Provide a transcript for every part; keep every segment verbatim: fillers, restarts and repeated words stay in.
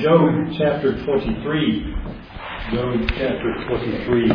Job chapter twenty-three. Job chapter twenty-three.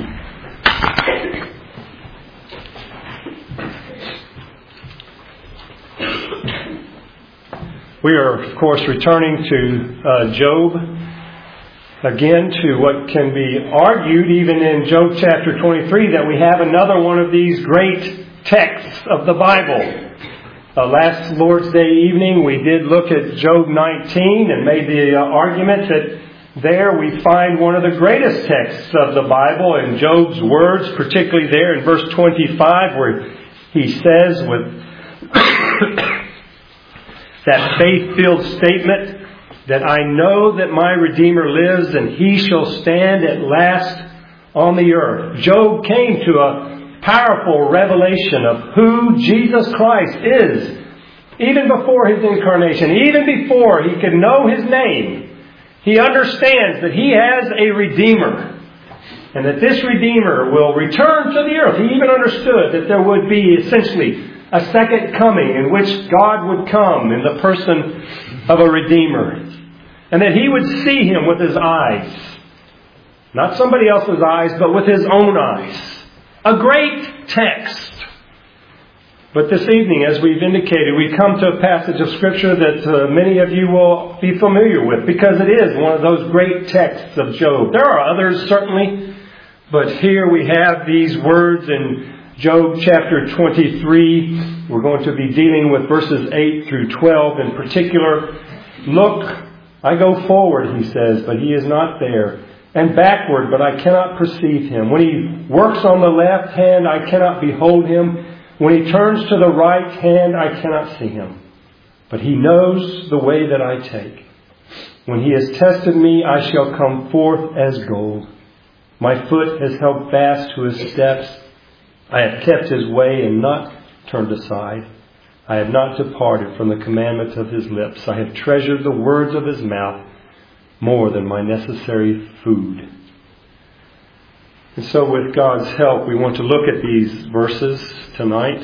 We are, of course, returning to uh, Job, again to what can be argued even in Job chapter twenty-three, that we have another one of these great texts of the Bible. Uh, last Lord's Day evening we did look at Job nineteen and made the uh, argument that there we find one of the greatest texts of the Bible in Job's words, particularly there in verse twenty-five, where he says with that faith-filled statement that I know that my Redeemer lives and he shall stand at last on the earth. Job came to a powerful revelation of who Jesus Christ is, even before his incarnation, even before he could know his name. He understands that he has a Redeemer, and that this Redeemer will return to the earth. He even understood that there would be essentially a second coming in which God would come in the person of a Redeemer, and that he would see him with his eyes, not somebody else's eyes, but with his own eyes. A great text. But this evening, as we've indicated, we come to a passage of Scripture that uh, many of you will be familiar with, because it is one of those great texts of Job. There are others, certainly, but here we have these words in Job chapter twenty-three. We're going to be dealing with verses eight through twelve in particular. Look, I go forward, he says, but he is not there. And backward, but I cannot perceive him. When he works on the left hand, I cannot behold him. When he turns to the right hand, I cannot see him. But he knows the way that I take. When he has tested me, I shall come forth as gold. My foot has held fast to his steps. I have kept his way and not turned aside. I have not departed from the commandments of his lips. I have treasured the words of his mouth more than my necessary food. And so with God's help, we want to look at these verses tonight.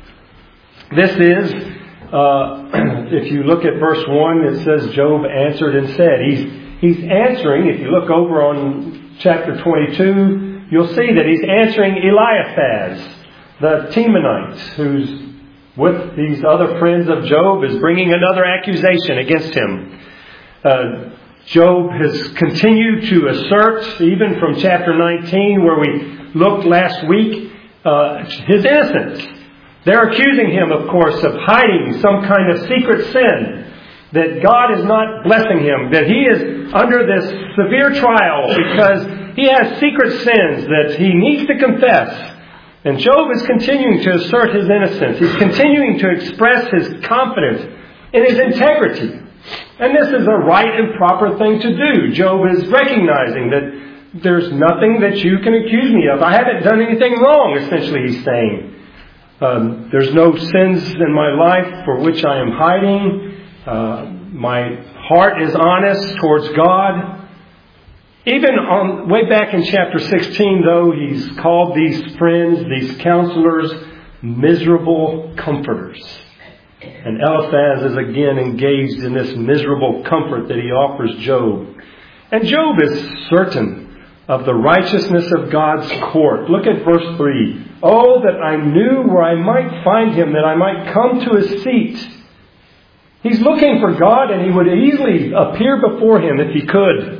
This is, uh, if you look at verse one, it says, Job answered and said. He's, he's answering, if you look over on chapter twenty-two, you'll see that he's answering Eliphaz, the Temanite, who's with these other friends of Job, is bringing another accusation against him. Uh, Job has continued to assert, even from chapter nineteen, where we looked last week, uh, his innocence. They're accusing him, of course, of hiding some kind of secret sin, that God is not blessing him, that he is under this severe trial because he has secret sins that he needs to confess. And Job is continuing to assert his innocence. He's continuing to express his confidence in his integrity. And this is a right and proper thing to do. Job is recognizing that there's nothing that you can accuse me of. I haven't done anything wrong, essentially he's saying. Um, there's no sins in my life for which I am hiding. Uh, my heart is honest towards God. Even on way back in chapter sixteen, though, he's called these friends, these counselors, miserable comforters. And Eliphaz is again engaged in this miserable comfort that he offers Job. And Job is certain of the righteousness of God's court. Look at verse three. Oh, that I knew where I might find him, that I might come to his seat. He's looking for God, and he would easily appear before him if he could.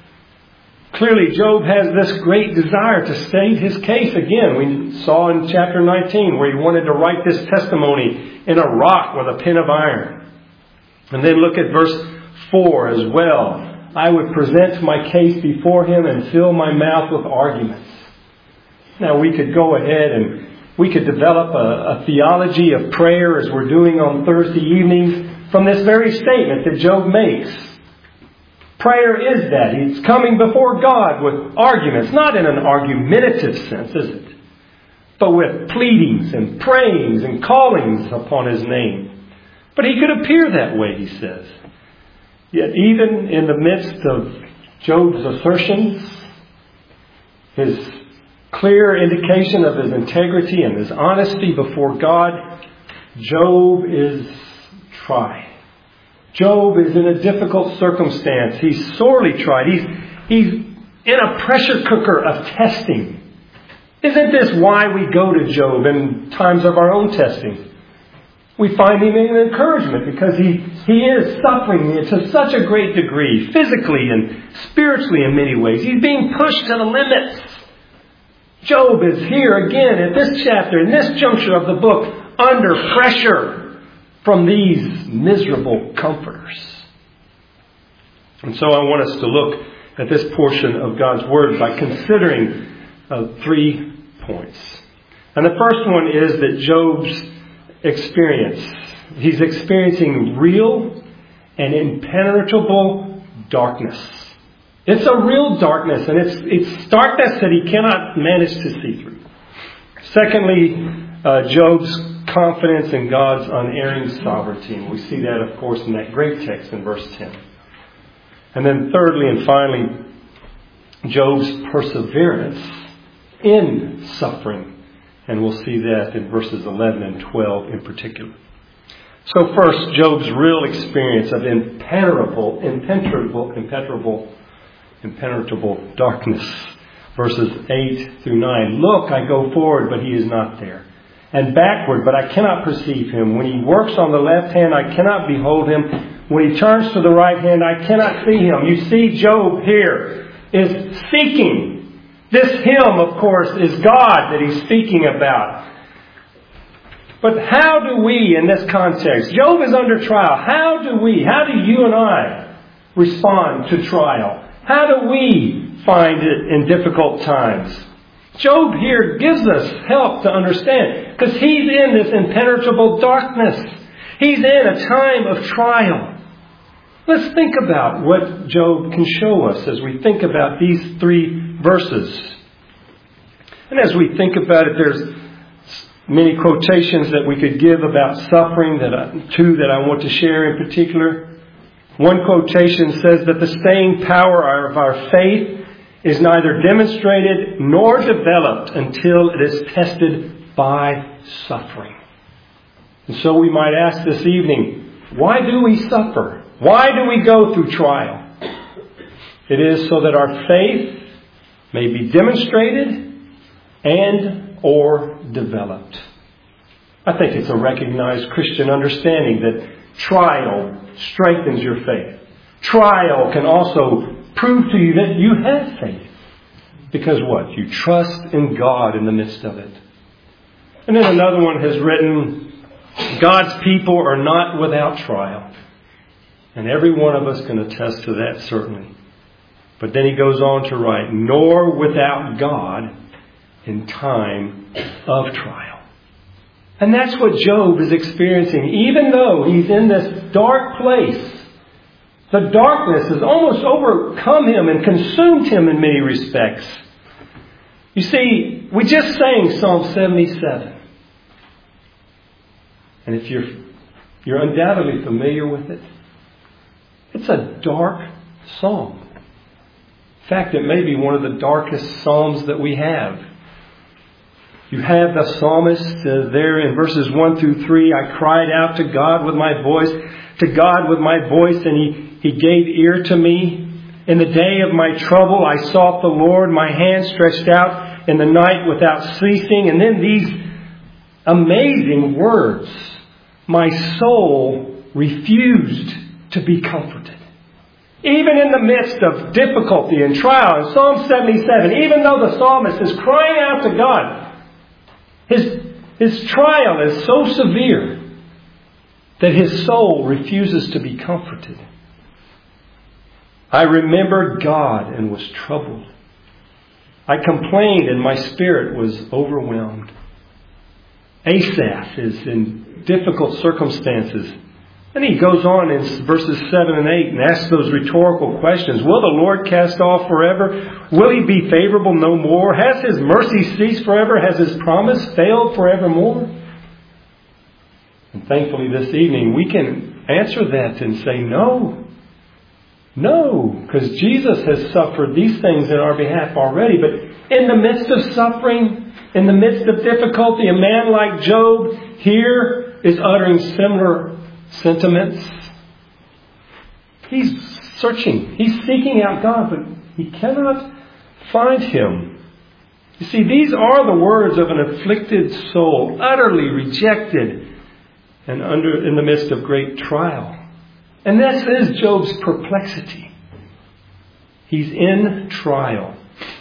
Clearly, Job has this great desire to state his case again. We saw in chapter nineteen where he wanted to write this testimony in a rock with a pen of iron. And then look at verse four as well. I would present my case before him and fill my mouth with arguments. Now, we could go ahead and we could develop a, a theology of prayer, as we're doing on Thursday evenings, from this very statement that Job makes. Prayer is that. He's coming before God with arguments, not in an argumentative sense, is it? But with pleadings and prayings and callings upon his name. But he could appear that way, he says. Yet even in the midst of Job's assertions, his clear indication of his integrity and his honesty before God, Job is tried. Job is in a difficult circumstance. He's sorely tried. He's, he's in a pressure cooker of testing. Isn't this why we go to Job in times of our own testing? We find him in encouragement because he, he is suffering to such a great degree, physically and spiritually in many ways. He's being pushed to the limits. Job is here again at this chapter, in this juncture of the book, under pressure from these miserable comforters. And so I want us to look at this portion of God's Word by considering uh, three points. And the first one is that Job's experience. He's experiencing real and impenetrable darkness. It's a real darkness, and it's it's darkness that he cannot manage to see through. Secondly, uh, Job's confidence in God's unerring sovereignty. And we see that, of course, in that great text in verse ten. And then thirdly and finally, Job's perseverance in suffering. And we'll see that in verses eleven and twelve in particular. So first, Job's real experience of impenetrable, impenetrable, impenetrable, impenetrable darkness. Verses eight through nine. Look, I go forward, but he is not there. And backward, but I cannot perceive him. When he works on the left hand, I cannot behold him. When he turns to the right hand, I cannot see him. You see, Job here is seeking. This him, of course, is God that he's speaking about. But how do we, in this context, Job is under trial. How do we, how do you and I respond to trial? How do we find it in difficult times? Job here gives us help to understand, because he's in this impenetrable darkness. He's in a time of trial. Let's think about what Job can show us as we think about these three verses. And as we think about it, there's many quotations that we could give about suffering, that I, two that I want to share in particular. One quotation says that the staying power of our faith is neither demonstrated nor developed until it is tested by suffering. And so we might ask this evening, why do we suffer? Why do we go through trial? It is so that our faith may be demonstrated and or developed. I think it's a recognized Christian understanding that trial strengthens your faith. Trial can also prove to you that you have faith. Because what? You trust in God in the midst of it. And then another one has written, God's people are not without trial. And every one of us can attest to that, certainly. But then he goes on to write, nor without God in time of trial. And that's what Job is experiencing. Even though he's in this dark place, the darkness has almost overcome him and consumed him in many respects. You see, we just sang Psalm seventy-seven. And if you're, you're undoubtedly familiar with it, it's a dark psalm. In fact, it may be one of the darkest psalms that we have. You have the psalmist uh, there in verses one through three. I cried out to God with my voice, to God with my voice, and He, he gave ear to me. In the day of my trouble, I sought the Lord, my hand stretched out in the night without ceasing. And then these amazing words, my soul refused to be comforted. Even in the midst of difficulty and trial, in Psalm seventy-seven, even though the psalmist is crying out to God, his, his trial is so severe that his soul refuses to be comforted. I remembered God and was troubled. I complained and my spirit was overwhelmed. Asaph is in difficult circumstances. And he goes on in verses seven and eight and asks those rhetorical questions. Will the Lord cast off forever? Will He be favorable no more? Has His mercy ceased forever? Has His promise failed forevermore? And thankfully this evening we can answer that and say no. No, because Jesus has suffered these things in our behalf already. But in the midst of suffering, in the midst of difficulty, a man like Job here is uttering similar sentiments. He's searching. He's seeking out God, but he cannot find Him. You see, these are the words of an afflicted soul, utterly rejected and under in the midst of great trial. And this is Job's perplexity. He's in trial.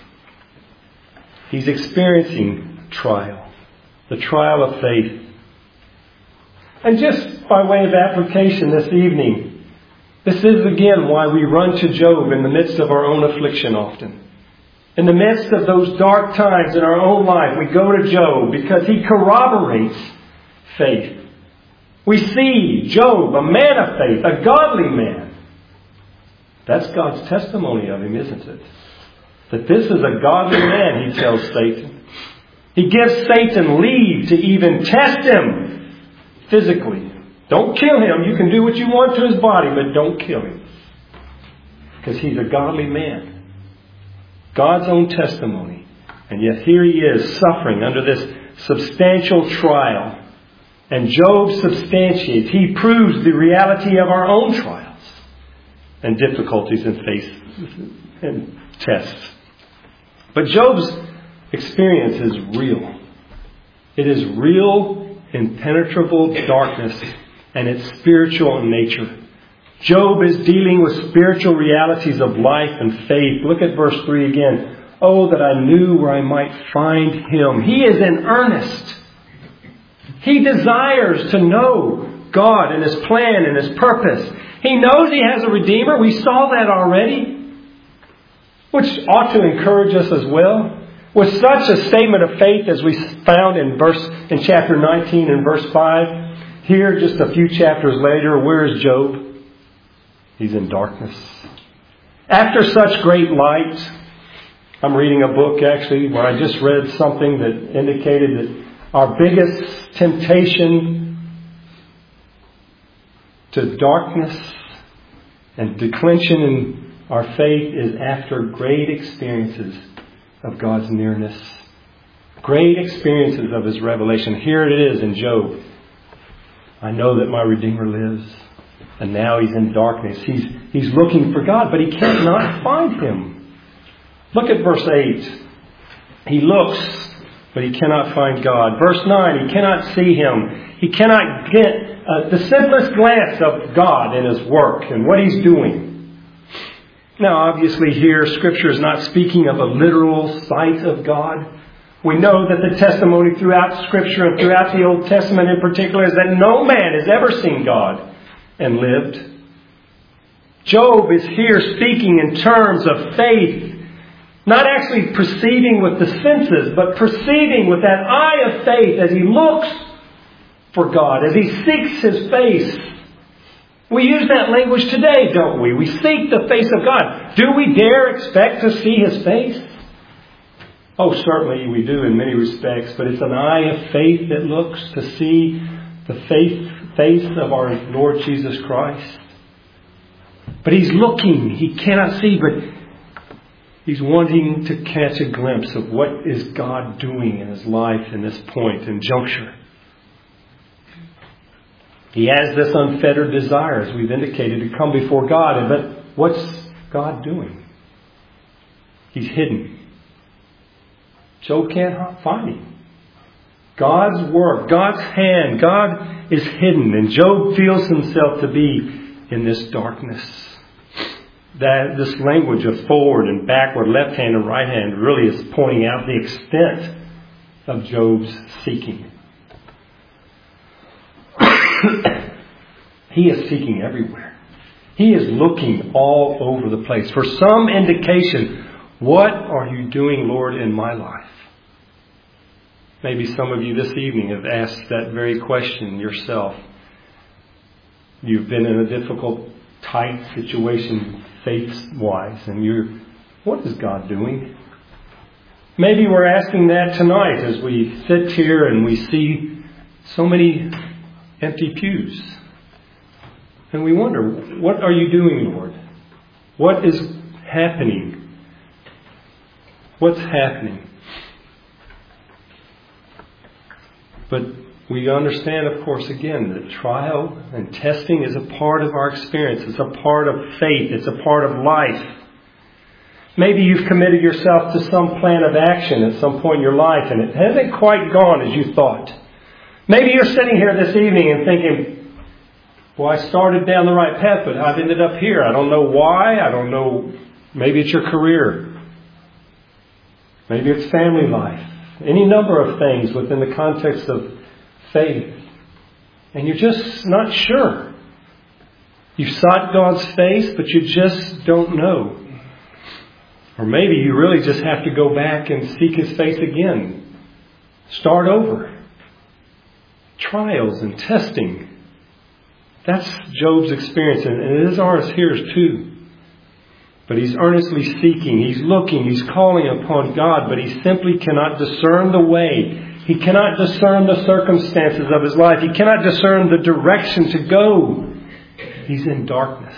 He's experiencing trial. The trial of faith. And just by way of application this evening, this is again why we run to Job in the midst of our own affliction often. In the midst of those dark times in our own life, we go to Job because he corroborates faith. We see Job, a man of faith, a godly man. That's God's testimony of him, isn't it? That this is a godly man, he tells Satan. He gives Satan leave to even test him physically. Don't kill him. You can do what you want to his body, but don't kill him. Because he's a godly man. God's own testimony. And yet here he is suffering under this substantial trial. And Job substantiates, he proves the reality of our own trials and difficulties and faith and tests. But Job's experience is real. It is real, impenetrable darkness, and it's spiritual in nature. Job is dealing with spiritual realities of life and faith. Look at verse three again. Oh, that I knew where I might find Him. He is in earnest. He desires to know God and His plan and His purpose. He knows He has a Redeemer. We saw that already. Which ought to encourage us as well. With such a statement of faith as we found in verse in chapter nineteen and verse five. Here, just a few chapters later, where is Job? He's in darkness. After such great light, I'm reading a book actually where I just read something that indicated that our biggest temptation to darkness and declension in our faith is after great experiences of God's nearness. Great experiences of His revelation. Here it is in Job. I know that my Redeemer lives. And now he's in darkness. He's, he's looking for God, but he cannot find Him. Look at verse eight. He looks, but he cannot find God. Verse nine, he cannot see Him. He cannot get uh, the simplest glance of God in His work and what He's doing. Now, obviously here, Scripture is not speaking of a literal sight of God. We know that the testimony throughout Scripture and throughout the Old Testament in particular is that no man has ever seen God and lived. Job is here speaking in terms of faith, not actually perceiving with the senses, but perceiving with that eye of faith as he looks for God, as he seeks His face. We use that language today, don't we? We seek the face of God. Do we dare expect to see His face? Oh, certainly we do in many respects, but it's an eye of faith that looks to see the faith face of our Lord Jesus Christ. But he's looking. He cannot see, but he's wanting to catch a glimpse of what is God doing in his life in this point and juncture. He has this unfettered desire, as we've indicated, to come before God. But what's God doing? He's hidden. Job can't find Him. God's work, God's hand, God is hidden. And Job feels himself to be in this darkness. That this language of forward and backward, left hand and right hand really is pointing out the extent of Job's seeking. He is seeking everywhere. He is looking all over the place for some indication. What are you doing, Lord, in my life? Maybe some of you this evening have asked that very question yourself. You've been in a difficult, tight situation faith-wise, and you're, what is God doing? Maybe we're asking that tonight as we sit here and we see so many empty pews. And we wonder, what are you doing, Lord? What is happening? What's happening? But we understand, of course, again, that trial and testing is a part of our experience. It's a part of faith. It's a part of life. Maybe you've committed yourself to some plan of action at some point in your life and it hasn't quite gone as you thought. Maybe you're sitting here this evening and thinking, well, I started down the right path, but I've ended up here. I don't know why. I don't know. Maybe it's your career. Maybe it's family life. Any number of things within the context of faith. And you're just not sure. You've sought God's face, but you just don't know. Or maybe you really just have to go back and seek His face again. Start over. Trials and testing. That's Job's experience, and it is ours here too. But he's earnestly seeking, he's looking, he's calling upon God, but he simply cannot discern the way. He cannot discern the circumstances of his life. He cannot discern the direction to go. He's in darkness.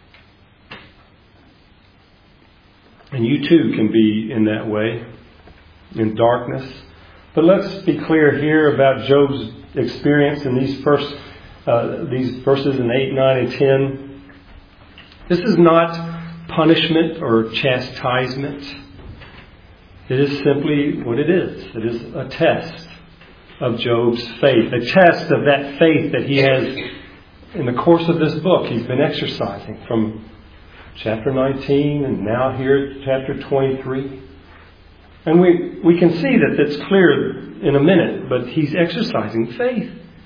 And you too can be in that way, in darkness. But let's be clear here about Job's experience in these first, uh, these verses in eight, nine, and ten. This is not punishment or chastisement. It is simply what it is. It is a test of Job's faith. A test of that faith that he has in the course of this book. He's been exercising from chapter nineteen and now here at chapter twenty-three. And we, we can see that that's clear in a minute, but he's exercising faith.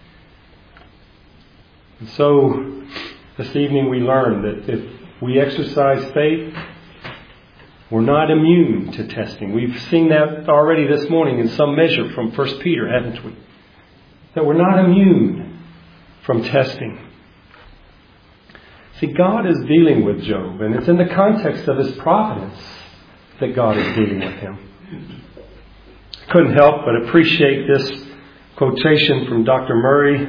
And so this evening we learn that if we exercise faith, we're not immune to testing. We've seen that already this morning in some measure from First Peter, haven't we? That we're not immune from testing. See, God is dealing with Job, and it's in the context of His providence that God is dealing with him. Couldn't help but appreciate this quotation from Doctor Murray.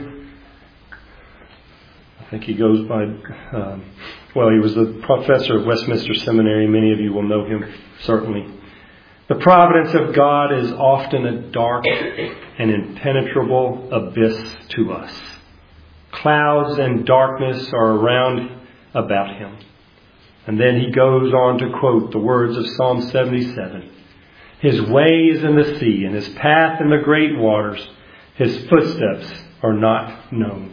I think he goes by, um, well, he was the professor of Westminster Seminary. Many of you will know him, certainly. The providence of God is often a dark and impenetrable abyss to us. Clouds and darkness are around about Him. And then he goes on to quote the words of Psalm seventy-seven. His way is in the sea, and His path in the great waters. His footsteps are not known.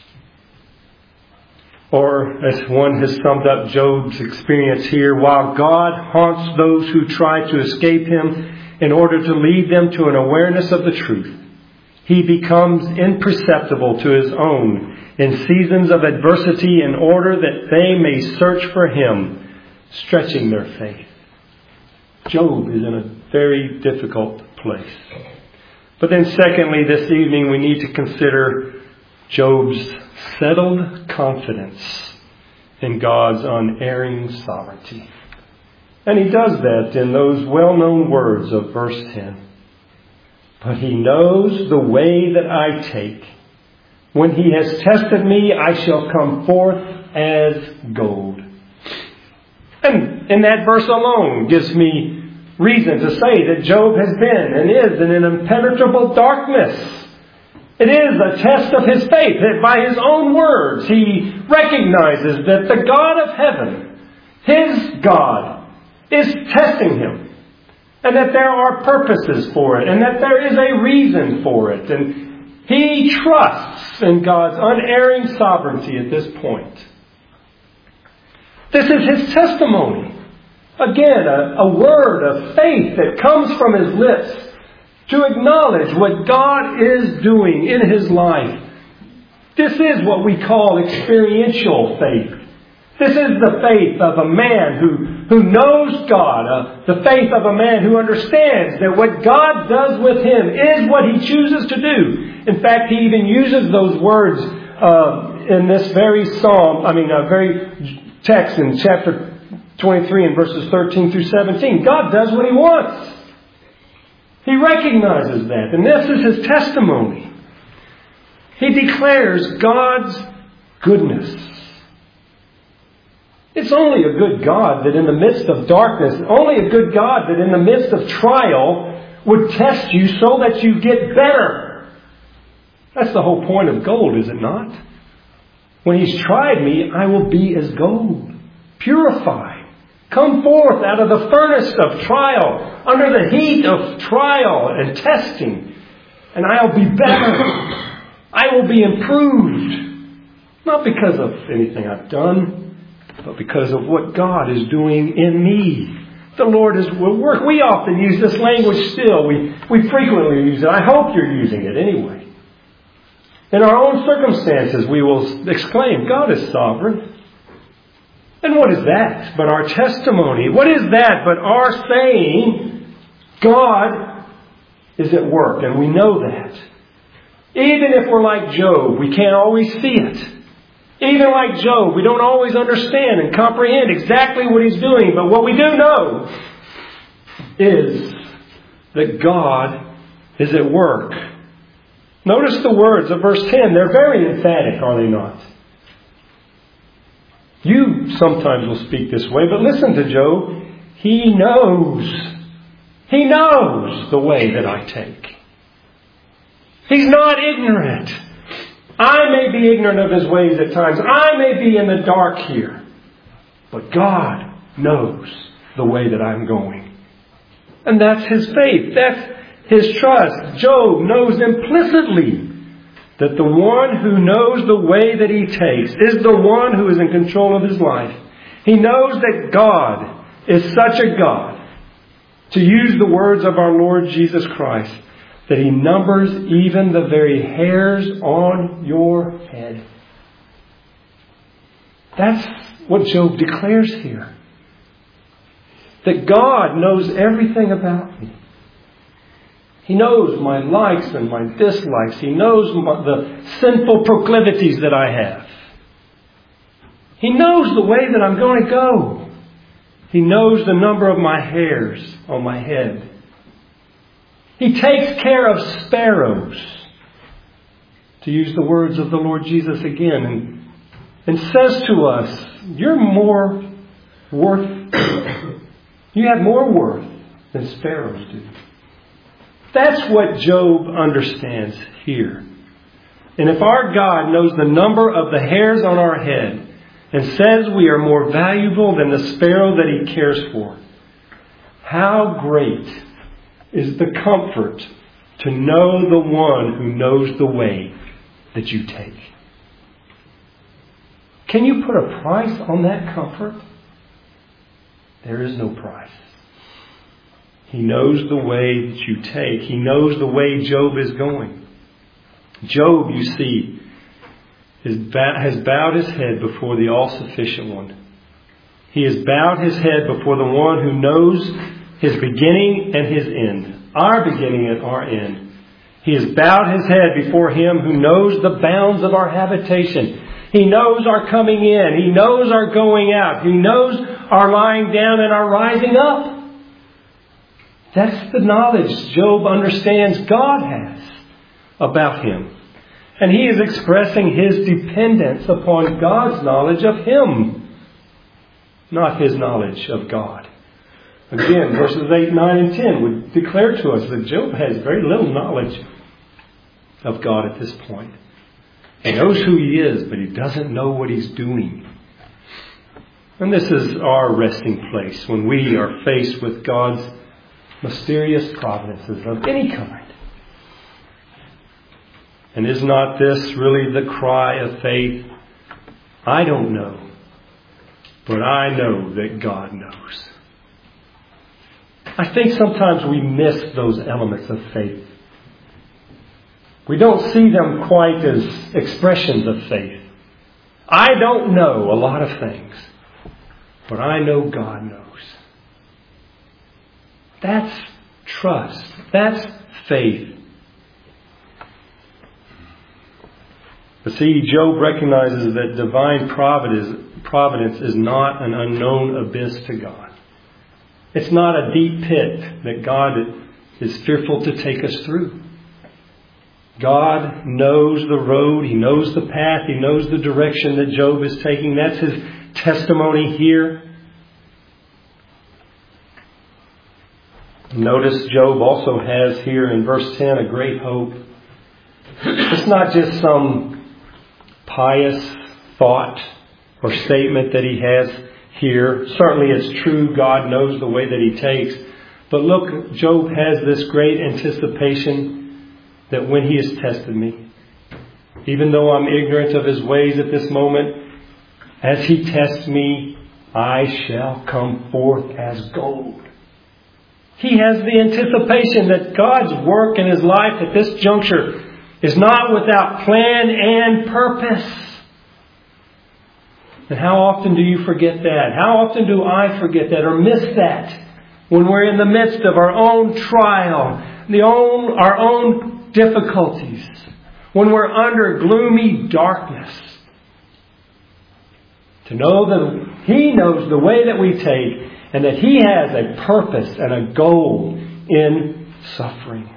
Or, as one has summed up Job's experience here, while God haunts those who try to escape Him in order to lead them to an awareness of the truth, He becomes imperceptible to His own in seasons of adversity in order that they may search for Him, stretching their faith. Job is in a very difficult place. But then secondly, this evening we need to consider Job's settled confidence in God's unerring sovereignty. And he does that in those well-known words of verse ten. But He knows the way that I take. When He has tested me, I shall come forth as gold. And in that verse alone gives me reason to say that Job has been and is in an impenetrable darkness. It is a test of his faith that by his own words he recognizes that the God of heaven, his God, is testing him. And that there are purposes for it. And that there is a reason for it. And he trusts in God's unerring sovereignty at this point. This is his testimony. Again, a, a word of faith that comes from his lips to acknowledge what God is doing in his life. This is what we call experiential faith. This is the faith of a man who, who knows God. Uh, the faith of a man who understands that what God does with him is what He chooses to do. In fact, he even uses those words uh, in this very psalm, I mean, uh, very text in chapter twenty-three and verses thirteen through seventeen. God does what He wants. He recognizes that. And this is his testimony. He declares God's goodness. It's only a good God that in the midst of darkness, only a good God that in the midst of trial would test you so that you get better. That's the whole point of gold, is it not? When He's tried me, I will be as gold. Purified. Come forth out of the furnace of trial, under the heat of trial and testing. And I'll be better. I will be improved. Not because of anything I've done, but because of what God is doing in me. The Lord is will work. We often use this language still. We, we frequently use it. I hope you're using it anyway. In our own circumstances, we will exclaim, God is sovereign. And what is that but our testimony? What is that but our saying, God is at work, and we know that. Even if we're like Job, we can't always see it. Even like Job, we don't always understand and comprehend exactly what He's doing. But what we do know is that God is at work. Notice the words of verse ten. They're very emphatic, are they not? You sometimes will speak this way, but listen to Job. He knows. He knows the way that I take. He's not ignorant. I may be ignorant of His ways at times. I may be in the dark here. But God knows the way that I'm going. And that's His faith. That's His trust. Job knows implicitly that the one who knows the way that he takes is the one who is in control of his life. He knows that God is such a God, to use the words of our Lord Jesus Christ, that He numbers even the very hairs on your head. That's what Job declares here. That God knows everything about me. He knows my likes and my dislikes. He knows my, the sinful proclivities that I have. He knows the way that I'm going to go. He knows the number of my hairs on my head. He takes care of sparrows, to use the words of the Lord Jesus again, and, and says to us, you're more worth, you have more worth than sparrows do. That's what Job understands here. And if our God knows the number of the hairs on our head and says we are more valuable than the sparrow that He cares for, how great is the comfort to know the one who knows the way that you take. Can you put a price on that comfort? There is no price. He knows the way that you take. He knows the way Job is going. Job, you see, has bowed his head before the all-sufficient one. He has bowed his head before the one who knows his beginning and his end. Our beginning and our end. He has bowed his head before Him who knows the bounds of our habitation. He knows our coming in. He knows our going out. He knows our lying down and our rising up. That's the knowledge Job understands God has about him. And he is expressing his dependence upon God's knowledge of him, not his knowledge of God. Again, verses eight, nine, and ten would declare to us that Job has very little knowledge of God at this point. He knows who He is, but he doesn't know what He's doing. And this is our resting place when we are faced with God's mysterious providences of any kind. And is not this really the cry of faith? I don't know, but I know that God knows. I think sometimes we miss those elements of faith. We don't see them quite as expressions of faith. I don't know a lot of things, but I know God knows. That's trust. That's faith. But see, Job recognizes that divine providence is not an unknown abyss to God. It's not a deep pit that God is fearful to take us through. God knows the road. He knows the path. He knows the direction that Job is taking. That's his testimony here. Notice Job also has here in verse ten a great hope. It's not just some pious thought or statement that he has here. Certainly it's true. God knows the way that he takes. But look, Job has this great anticipation that when he has tested me, even though I'm ignorant of his ways at this moment, as he tests me, I shall come forth as gold. He has the anticipation that God's work in his life at this juncture is not without plan and purpose. And how often do you forget that? How often do I forget that or miss that when we're in the midst of our own trial, the own, our own difficulties, when we're under gloomy darkness? To know that He knows the way that we take and that He has a purpose and a goal in suffering.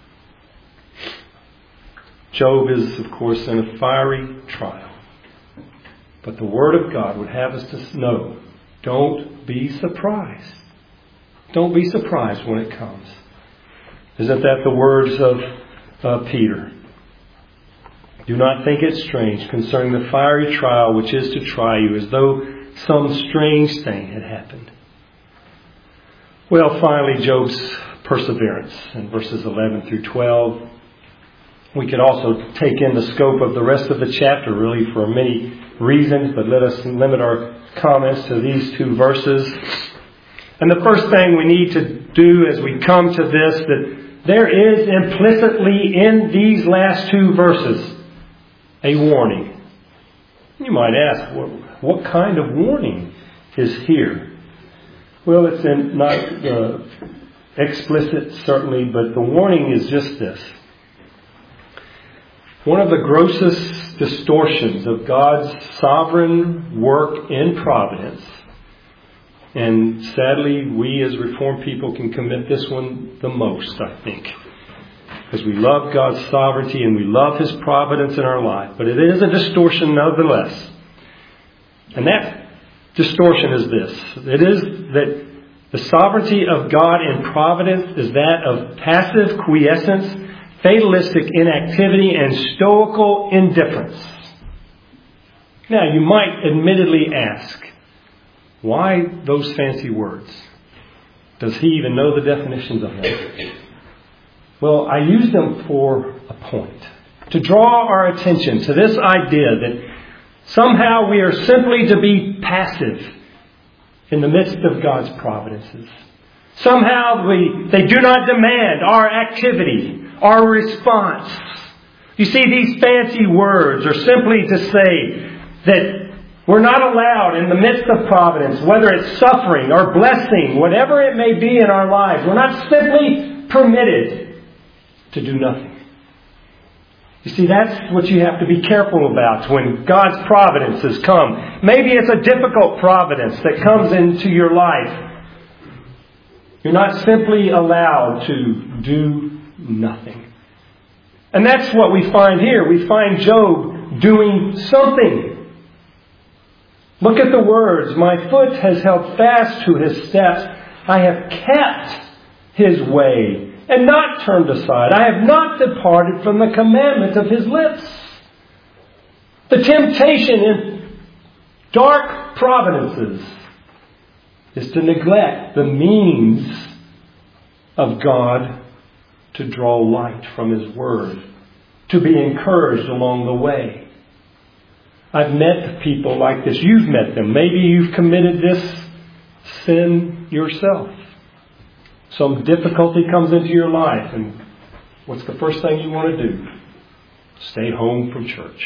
Job is, of course, in a fiery trial. But the Word of God would have us to know, don't be surprised. Don't be surprised when it comes. Isn't that the words of uh, Peter? Do not think it strange concerning the fiery trial which is to try you, as though some strange thing had happened. Well, finally, Job's perseverance in verses eleven through twelve. We could also take in the scope of the rest of the chapter, really, for many reasons, but let us limit our comments to these two verses. And the first thing we need to do as we come to this, that there is implicitly in these last two verses a warning. You might ask, what, what kind of warning is here? Well, it's in not uh, explicit, certainly, but the warning is just this. One of the grossest distortions of God's sovereign work in providence, and sadly we as Reformed people can commit this one the most, I think, because we love God's sovereignty and we love His providence in our life. But it is a distortion nonetheless. And that distortion is this. It is that the sovereignty of God in providence is that of passive quiescence, fatalistic inactivity, and stoical indifference. Now, you might admittedly ask, why those fancy words? Does he even know the definitions of them? Well, I use them for a point. To draw our attention to this idea that somehow we are simply to be passive in the midst of God's providences. Somehow we, they do not demand our activity, our response. You see, these fancy words are simply to say that we're not allowed in the midst of providence, whether it's suffering or blessing, whatever it may be in our lives, we're not simply permitted to do nothing. You see, that's what you have to be careful about when God's providences come. Maybe it's a difficult providence that comes into your life. You're not simply allowed to do nothing. And that's what we find here. We find Job doing something. Look at the words. My foot has held fast to His steps. I have kept His way and not turned aside. I have not departed from the commandment of His lips. The temptation in dark providences is to neglect the means of God to draw light from His Word, to be encouraged along the way. I've met people like this. You've met them. Maybe you've committed this sin yourself. Some difficulty comes into your life, and what's the first thing you want to do? Stay home from church.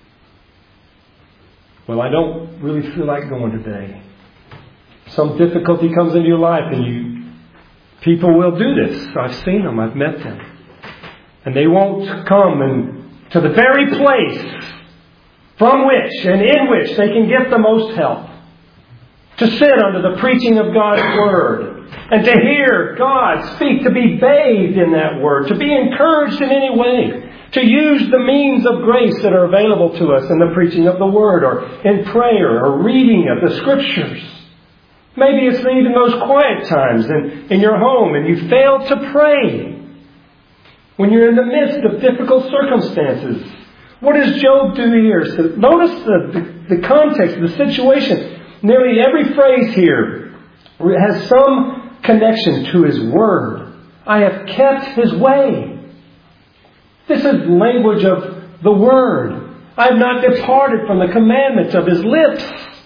Well, I don't really feel like going today. Some difficulty comes into your life, and you people will do this. I've seen them. I've met them. And they won't come and to the very place from which and in which they can get the most help. To sit under the preaching of God's Word. And to hear God speak. To be bathed in that Word. To be encouraged in any way. To use the means of grace that are available to us in the preaching of the Word. Or in prayer. Or reading of the Scriptures. Maybe it's even those quiet times in, in your home and you fail to pray. when you're in the midst of difficult circumstances. What does Job do here? So notice the, the, the context, the situation. Nearly every phrase here has some connection to His Word. I have kept His way. This is language of the Word. I have not departed from the commandments of His lips.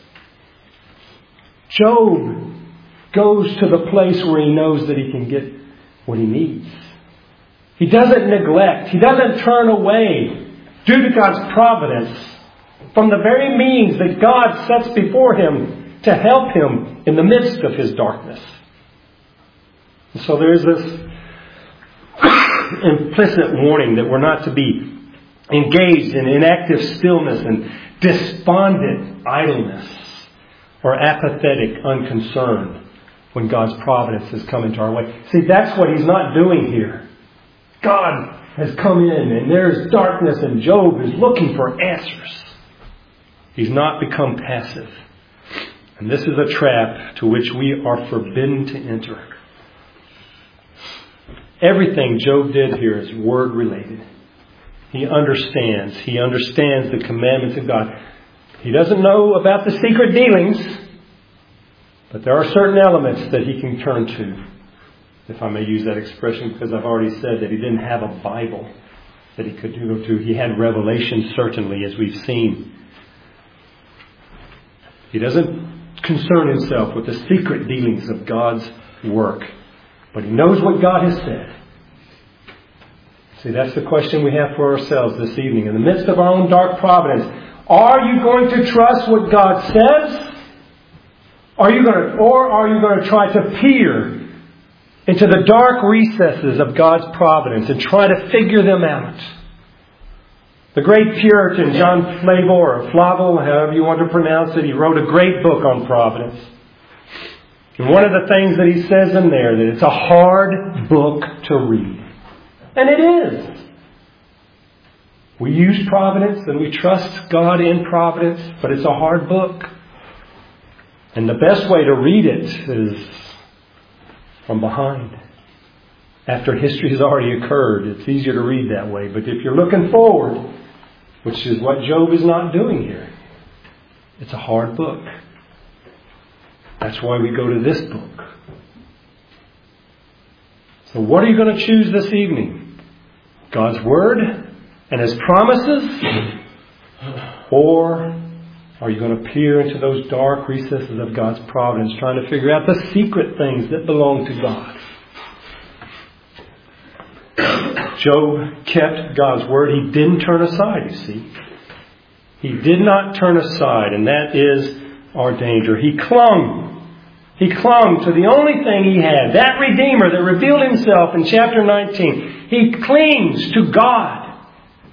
Job goes to the place where he knows that he can get what he needs. He doesn't neglect. He doesn't turn away due to God's providence from the very means that God sets before him to help him in the midst of his darkness. And so there's this implicit warning that we're not to be engaged in inactive stillness and despondent idleness or apathetic unconcern when God's providence has come into our way. See, that's what He's not doing here. God has come in and there's darkness and Job is looking for answers. He's not become passive. And this is a trap to which we are forbidden to enter. Everything Job did here is word related. He understands. He understands the commandments of God. He doesn't know about the secret dealings, but there are certain elements that he can turn to. If I may use that expression, because I've already said that he didn't have a Bible that he could go to. He had revelation, certainly, as we've seen. He doesn't concern himself with the secret dealings of God's work, but he knows what God has said. See, that's the question we have for ourselves this evening. In the midst of our own dark providence, are you going to trust what God says? Are you going to, or are you going to try to peer into the dark recesses of God's providence and try to figure them out? The great Puritan John Flavel, or Flavel, however you want to pronounce it, he wrote a great book on providence. And one of the things that he says in there, that it's a hard book to read. And it is. We use providence and we trust God in providence, but it's a hard book. And the best way to read it is from behind. After history has already occurred, it's easier to read that way. But if you're looking forward, which is what Job is not doing here, it's a hard book. That's why we go to this book. So what are you going to choose this evening? God's Word and His promises? Or are you going to peer into those dark recesses of God's providence, trying to figure out the secret things that belong to God? Job kept God's Word. He didn't turn aside, you see. He did not turn aside, and that is our danger. He clung. He clung to the only thing he had, that Redeemer that revealed Himself in chapter nineteen. He clings to God.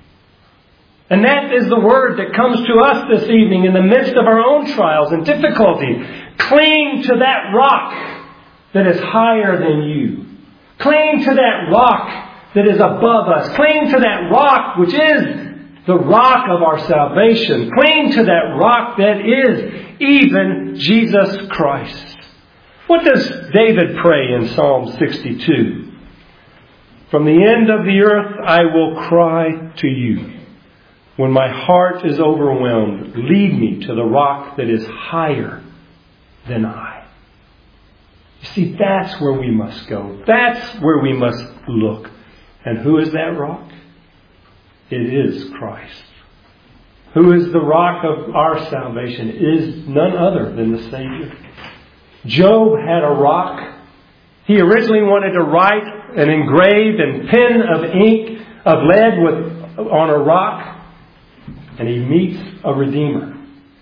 And that is the word that comes to us this evening in the midst of our own trials and difficulties. Cling to that rock that is higher than you. Cling to that rock that is above us. Cling to that rock which is the rock of our salvation. Cling to that rock that is even Jesus Christ. What does David pray in Psalm sixty-two? From the end of the earth I will cry to you. When my heart is overwhelmed, lead me to the rock that is higher than I. You see, that's where we must go. That's where we must look. And who is that rock? It is Christ. Who is the rock of our salvation? It is none other than the Savior. Job had a rock. He originally wanted to write and engrave and pen of ink, of lead with, on a rock. And he meets a Redeemer.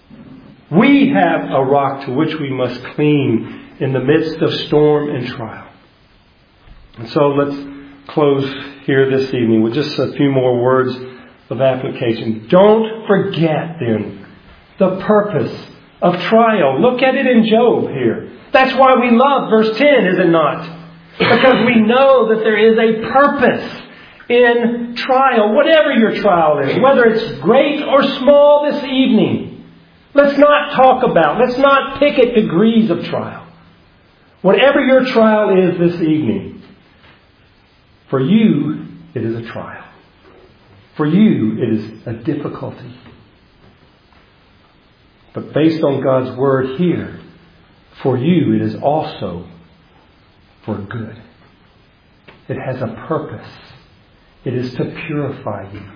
We have a rock to which we must cling in the midst of storm and trial. And so let's close here this evening with just a few more words of application. Don't forget then the purpose of trial. Look at it in Job here. That's why we love verse ten, is it not? Because we know that there is a purpose in trial, whatever your trial is, whether it's great or small this evening. Let's not talk about, let's not pick at degrees of trial. Whatever your trial is this evening, for you, it is a trial. For you, it is a difficulty. But based on God's Word here, for you, it is also for good. It has a purpose. It is to purify you.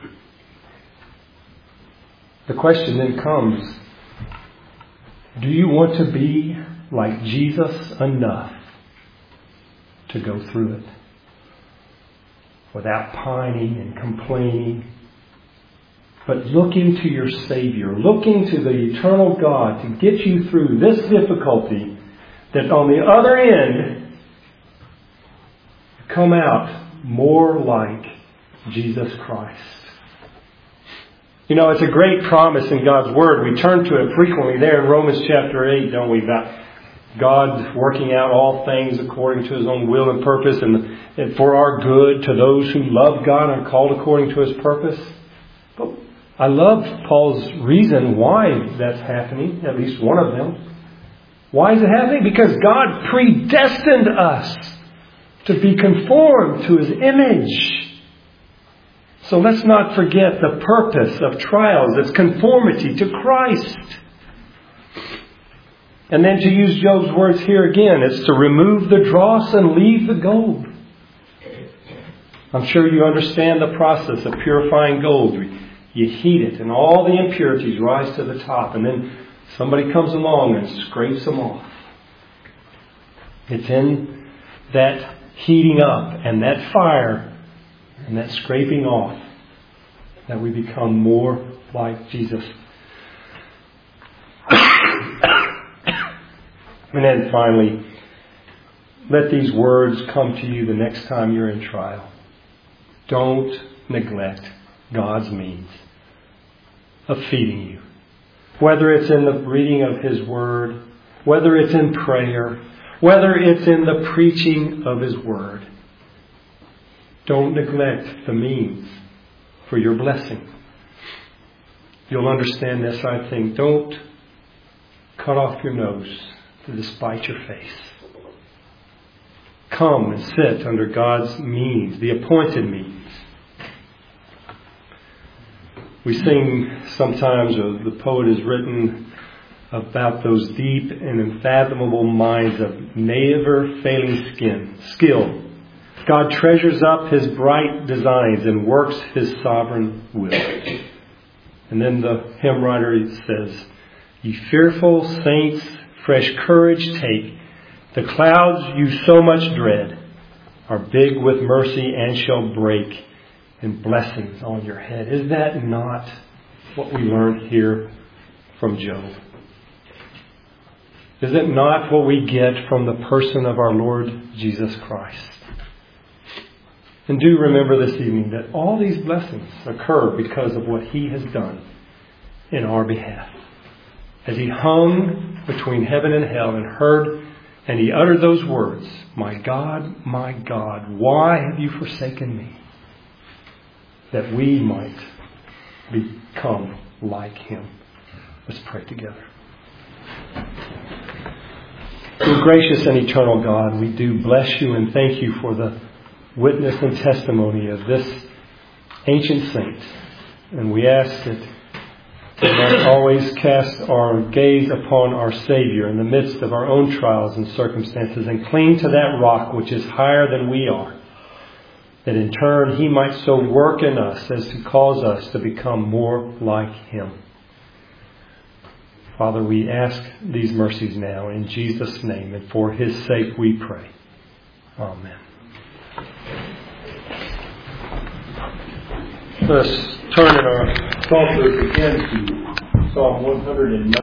The question then comes, do you want to be like Jesus enough to go through it without pining and complaining, but looking to your Savior, looking to the eternal God to get you through this difficulty, that on the other end, you come out more like Jesus Christ? You know, it's a great promise in God's Word. We turn to it frequently there in Romans chapter eight, don't we? About God working out all things according to His own will and purpose, and, and for our good to those who love God and are called according to His purpose. But I love Paul's reason why that's happening, at least one of them. Why is it happening? Because God predestined us to be conformed to His image. So let's not forget the purpose of trials. It's conformity to Christ. And then to use Job's words here again, it's to remove the dross and leave the gold. I'm sure you understand the process of purifying gold. You heat it and all the impurities rise to the top, and then somebody comes along and scrapes them off. It's in that heating up and that fire and that scraping off that we become more like Jesus. And then finally, let these words come to you the next time you're in trial. Don't neglect God's means of feeding you. Whether it's in the reading of His Word, whether it's in prayer, whether it's in the preaching of His Word. Don't neglect the means for your blessing. You'll understand this, I think. Don't cut off your nose to despite your face. Come and sit under God's means, the appointed means. We sing sometimes, or the poet has written about those deep and unfathomable minds of never-failing skin, skill. God treasures up His bright designs and works His sovereign will. And then the hymn writer says, ye fearful saints, fresh courage take. The clouds you so much dread are big with mercy and shall break in blessings on your head. Is that not what we learned here from Job? Is it not what we get from the person of our Lord Jesus Christ? And do remember this evening that all these blessings occur because of what He has done in our behalf. As He hung between heaven and hell and heard and He uttered those words, my God, my God, why have you forsaken me? That we might become like Him. Let's pray together. Dear gracious and eternal God, we do bless You and thank You for the witness and testimony of this ancient saint. And we ask that we might always cast our gaze upon our Savior in the midst of our own trials and circumstances and cling to that rock which is higher than we are. That in turn He might so work in us as to cause us to become more like Him. Father, we ask these mercies now in Jesus' name, and for His sake we pray. Amen. Let us turn in our Psalter again to Psalm one hundred nine.